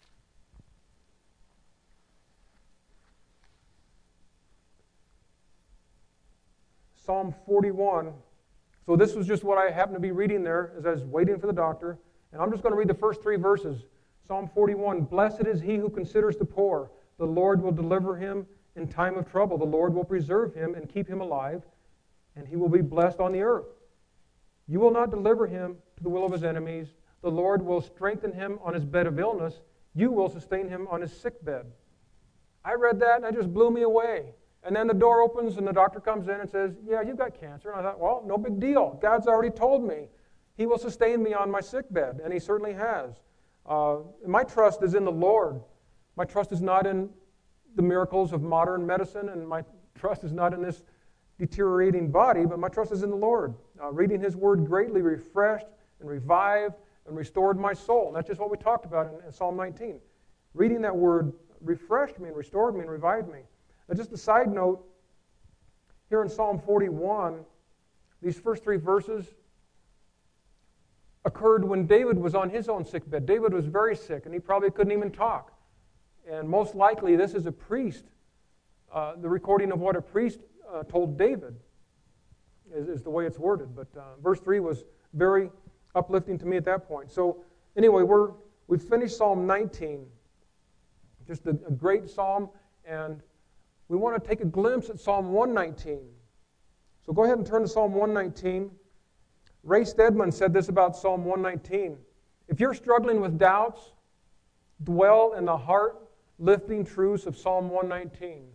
Psalm forty-one. So this was just what I happened to be reading there as I was waiting for the doctor. And I'm just going to read the first three verses. Psalm forty-one. Blessed is he who considers the poor. The Lord will deliver him in time of trouble. The Lord will preserve him and keep him alive, and he will be blessed on the earth. You will not deliver him to the will of his enemies. The Lord will strengthen him on his bed of illness. You will sustain him on his sick bed. I read that, and it just blew me away. And then the door opens, and the doctor comes in and says, yeah, you've got cancer. And I thought, well, no big deal. God's already told me. He will sustain me on my sick bed, and he certainly has. Uh, my trust is in the Lord. My trust is not in the miracles of modern medicine, and my trust is not in this deteriorating body, but my trust is in the Lord. Uh, reading his word greatly refreshed and revived and restored my soul. And that's just what we talked about in, in Psalm nineteen. Reading that word refreshed me and restored me and revived me. Now, just a side note, here in Psalm forty-one, these first three verses occurred when David was on his own sick bed. David was very sick, and he probably couldn't even talk. And most likely, this is a priest, uh, the recording of what a priest uh, told David is, is the way it's worded. But uh, verse three was very uplifting to me at that point. So anyway, we're, we've finished Psalm nineteen, just a, a great psalm, and we want to take a glimpse at Psalm one nineteen. So go ahead and turn to Psalm one nineteen. Ray Stedman said this about Psalm one nineteen. If you're struggling with doubts, dwell in the heart-lifting truths of Psalm one nineteen.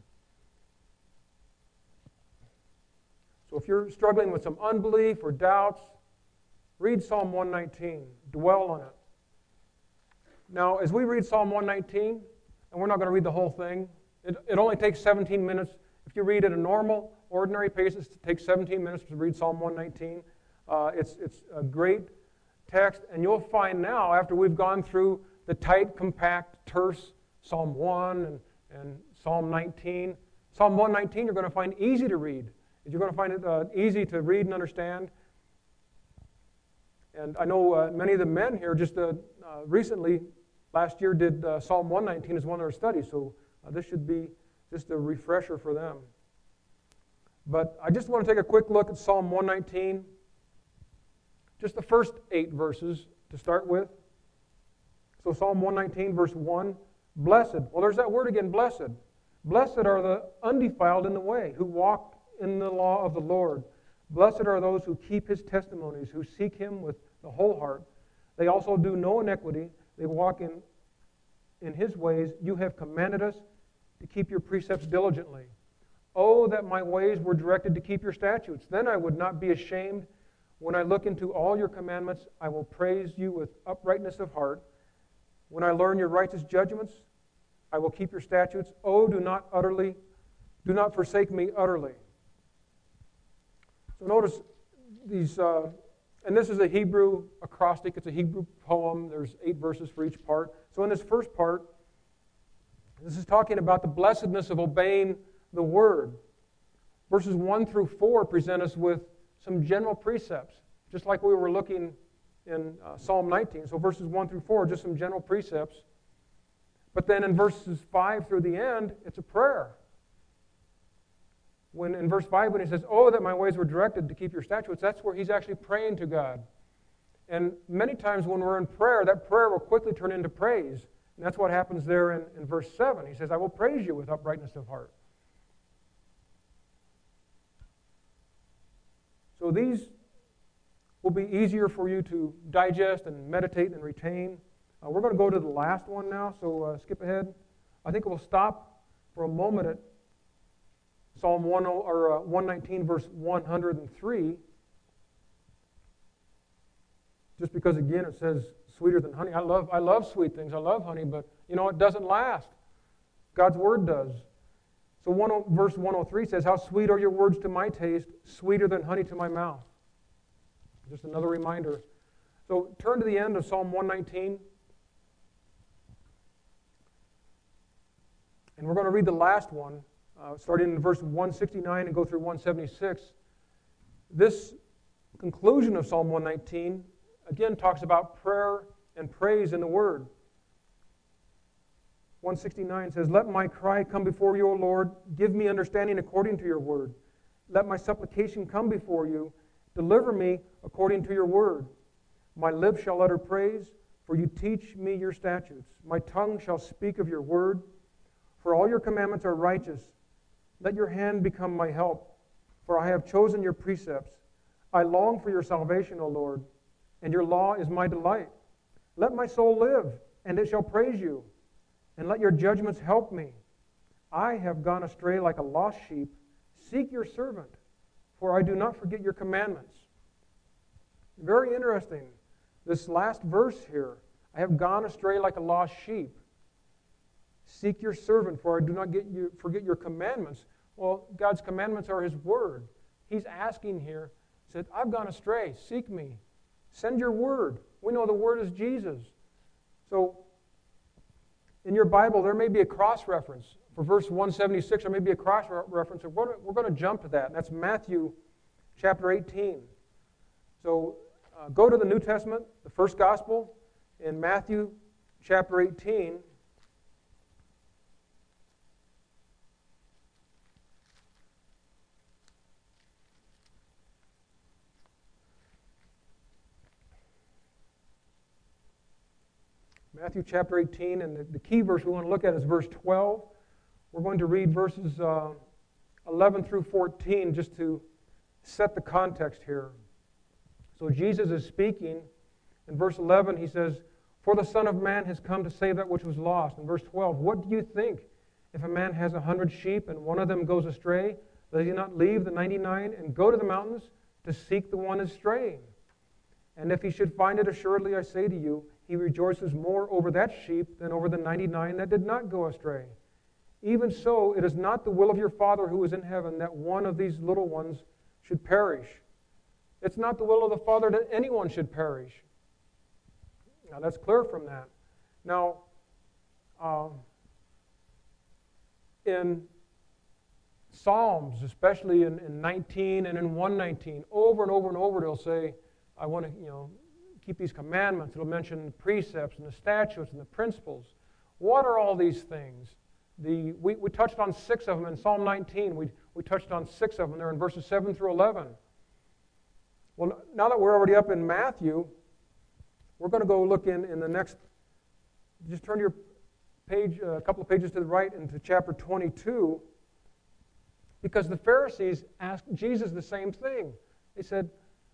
So if you're struggling with some unbelief or doubts, read Psalm one nineteen. Dwell on it. Now, as we read Psalm one nineteen, and we're not going to read the whole thing, it, it only takes seventeen minutes. If you read at a normal, ordinary pace, it takes seventeen minutes to read Psalm one nineteen. Uh, it's, it's a great text, and you'll find now, after we've gone through the tight, compact, terse Psalm one and, and Psalm nineteen, Psalm one nineteen you're going to find easy to read. You're going to find it uh, easy to read and understand. And I know uh, many of the men here just uh, uh, recently, last year, did uh, Psalm one nineteen as one of their studies, so uh, this should be just a refresher for them. But I just want to take a quick look at Psalm one nineteen. Just the first eight verses to start with. So Psalm one nineteen, verse one, blessed. Well, there's that word again, blessed. Blessed are the undefiled in the way, who walk in the law of the Lord. Blessed are those who keep his testimonies, who seek him with the whole heart. They also do no iniquity. They walk in, in his ways. You have commanded us to keep your precepts diligently. Oh, that my ways were directed to keep your statutes. Then I would not be ashamed. When I look into all your commandments, I will praise you with uprightness of heart. When I learn your righteous judgments, I will keep your statutes. Oh, do not utterly, do not forsake me utterly. So notice these, uh, and this is a Hebrew acrostic. It's a Hebrew poem. There's eight verses for each part. So in this first part, this is talking about the blessedness of obeying the Word. Verses one through four present us with some general precepts, just like we were looking in uh, Psalm nineteen. So verses one through four are just some general precepts. But then in verses five through the end, it's a prayer. When in verse five, when he says, oh, that my ways were directed to keep your statutes, that's where he's actually praying to God. And many times when we're in prayer, that prayer will quickly turn into praise. And that's what happens there in, in verse seven. He says, I will praise you with uprightness of heart. So these will be easier for you to digest and meditate and retain. Uh, we're going to go to the last one now, so uh, skip ahead. I think we'll stop for a moment at Psalm one, or, uh, one nineteen, verse one hundred three. Just because, again, it says sweeter than honey. I love, I love sweet things. I love honey, but, you know, it doesn't last. God's Word does. So one, verse one oh three says, how sweet are your words to my taste, sweeter than honey to my mouth. Just another reminder. So turn to the end of Psalm one nineteen. And we're going to read the last one, uh, starting in verse one sixty-nine and go through one seventy-six. This conclusion of Psalm one nineteen, again, talks about prayer and praise in the Word. one sixty-nine says, let my cry come before you, O Lord. Give me understanding according to your word. Let my supplication come before you. Deliver me according to your word. My lips shall utter praise, for you teach me your statutes. My tongue shall speak of your word, for all your commandments are righteous. Let your hand become my help, for I have chosen your precepts. I long for your salvation, O Lord, and your law is my delight. Let my soul live, and it shall praise you. And let your judgments help me. I have gone astray like a lost sheep. Seek your servant, for I do not forget your commandments. Very interesting. This last verse here, I have gone astray like a lost sheep. Seek your servant, for I do not get you, forget your commandments. Well, God's commandments are His word. He's asking here, said, I've gone astray. Seek me. Send your word. We know the word is Jesus. So, in your Bible, there may be a cross-reference. For verse one seventy-six, there may be a cross-reference. We're going, to, we're going to jump to that. And that's Matthew chapter eighteen. So uh, go to the New Testament, the first gospel, in Matthew chapter eighteen. Matthew chapter eighteen, and the, the key verse we want to look at is verse twelve. We're going to read verses uh, eleven through fourteen just to set the context here. So Jesus is speaking. In verse eleven, he says, "For the Son of Man has come to save that which was lost." In verse twelve, "What do you think? If a man has a hundred sheep and one of them goes astray, does he not leave the ninety-nine and go to the mountains to seek the one astray? And if he should find it, assuredly I say to you, he rejoices more over that sheep than over the ninety-nine that did not go astray. Even so, it is not the will of your Father who is in heaven that one of these little ones should perish." It's not the will of the Father that anyone should perish. Now, that's clear from that. Now, uh, in Psalms, especially in, in nineteen and in one nineteen, over and over and over they'll say, I want to, you know, keep these commandments. It'll mention the precepts and the statutes and the principles. What are all these things? The, we, we touched on six of them in Psalm nineteen. We, we touched on six of them there in verses seven through eleven. Well, now that we're already up in Matthew, we're going to go look in, in the next, just turn your page, uh, a couple of pages to the right into chapter twenty-two, because the Pharisees asked Jesus the same thing. They said,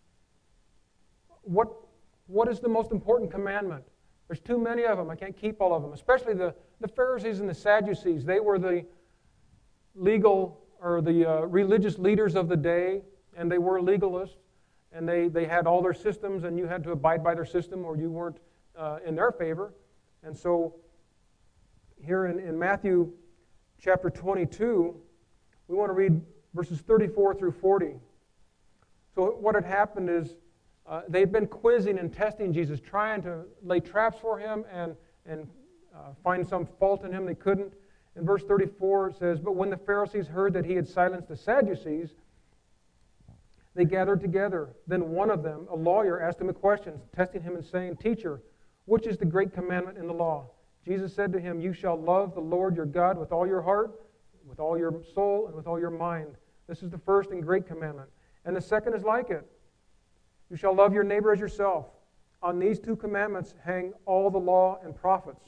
what, what is the most important commandment? There's too many of them. I can't keep all of them. Especially the, the Pharisees and the Sadducees. They were the legal or the uh, religious leaders of the day, and they were legalists. And they, they had all their systems, and you had to abide by their system or you weren't uh, in their favor. And so here in, in Matthew chapter twenty-two, we want to read verses thirty-four through forty. So what had happened is uh, they'd been quizzing and testing Jesus, trying to lay traps for him and, and uh, find some fault in him. They couldn't. In verse thirty-four it says, "But when the Pharisees heard that he had silenced the Sadducees, they gathered together. Then one of them, a lawyer, asked him a question, testing him and saying, 'Teacher, which is the great commandment in the law?' Jesus said to him, 'You shall love the Lord your God with all your heart, with all your soul, and with all your mind. This is the first and great commandment. And the second is like it. You shall love your neighbor as yourself. On these two commandments hang all the law and prophets.'"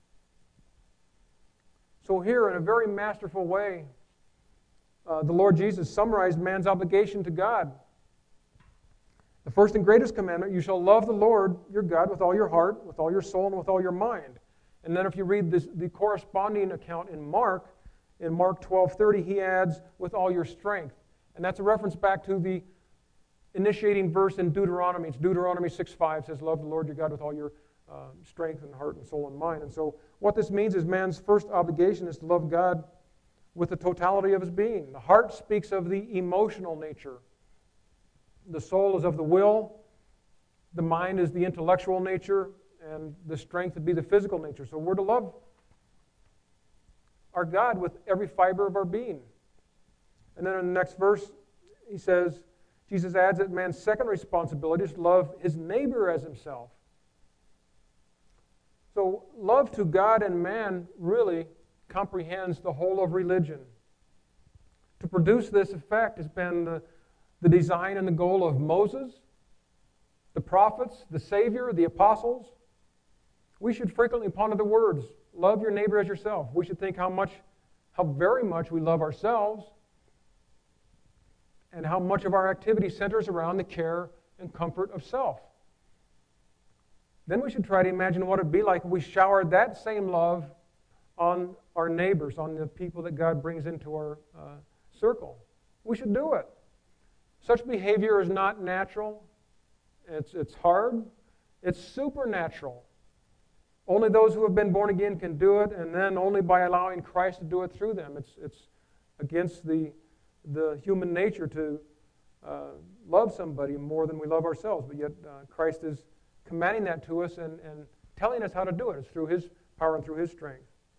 So here, in a very masterful way, Uh, the Lord Jesus summarized man's obligation to God. The first and greatest commandment, you shall love the Lord your God with all your heart, with all your soul, and with all your mind. And then if you read this, the corresponding account in Mark, in Mark twelve thirty, he adds, with all your strength. And that's a reference back to the initiating verse in Deuteronomy. It's Deuteronomy six five says, love the Lord your God with all your uh, strength and heart and soul and mind. And so what this means is man's first obligation is to love God with the totality of his being. The heart speaks of the emotional nature. The soul is of the will. The mind is the intellectual nature. And the strength would be the physical nature. So we're to love our God with every fiber of our being. And then in the next verse, he says, Jesus adds that man's second responsibility is to love his neighbor as himself. So love to God and man really comprehends the whole of religion. To produce this effect has been the, the design and the goal of Moses, the prophets, the Savior, the apostles. We should frequently ponder the words, love your neighbor as yourself. We should think how much, how very much we love ourselves and how much of our activity centers around the care and comfort of self. Then we should try to imagine what it would be like if we showered that same love on our neighbors, on the people that God brings into our uh, circle. We should do it. Such behavior is not natural. It's, it's hard. It's supernatural. Only those who have been born again can do it, and then only by allowing Christ to do it through them. It's, it's against the, the human nature to uh, love somebody more than we love ourselves, but yet uh, Christ is commanding that to us and, and telling us how to do it. It's through His power and through His strength.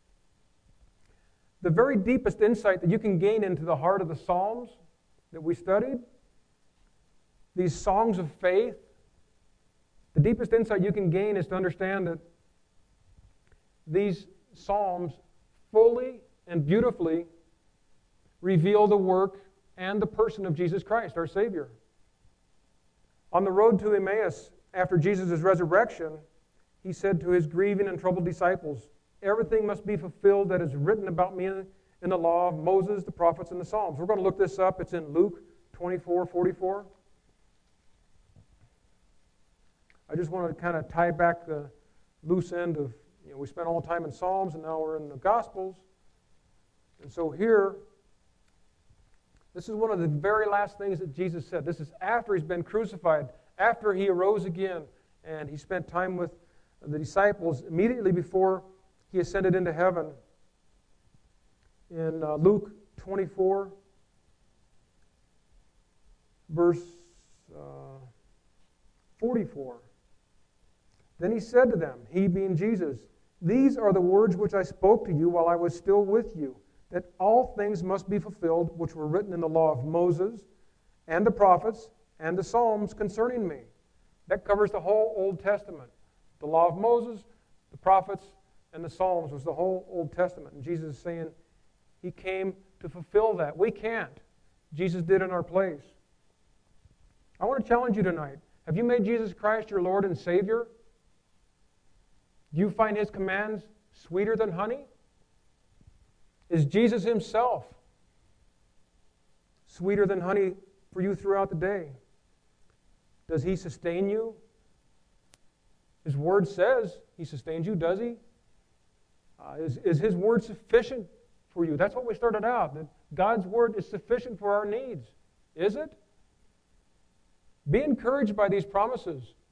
The very deepest insight that you can gain into the heart of the Psalms that we studied, these songs of faith, the deepest insight you can gain is to understand that these Psalms fully and beautifully reveal the work and the person of Jesus Christ, our Savior. On the road to Emmaus, after Jesus' resurrection, He said to His grieving and troubled disciples, everything must be fulfilled that is written about me in the law of Moses, the prophets, and the Psalms. We're going to look this up. It's in Luke twenty-four forty-four. I just want to kind of tie back the loose end of, you know, we spent all the time in Psalms, and now we're in the Gospels. And so here, this is one of the very last things that Jesus said. This is after he's been crucified, after he arose again, and he spent time with the disciples immediately before he ascended into heaven. In uh, Luke twenty-four, verse uh, forty-four. Then he said to them, he being Jesus, "These are the words which I spoke to you while I was still with you, that all things must be fulfilled which were written in the law of Moses and the prophets and the Psalms concerning me." That covers the whole Old Testament. The law of Moses, the prophets, and the Psalms was the whole Old Testament. And Jesus is saying he came to fulfill that. We can't. Jesus did in our place. I want to challenge you tonight. Have you made Jesus Christ your Lord and Savior? Do you find his commands sweeter than honey? Is Jesus himself sweeter than honey for you throughout the day? Does he sustain you? His word says he sustains you, does he? Uh, is, is his word sufficient for you? That's what we started out, that God's word is sufficient for our needs. Is it? Be encouraged by these promises.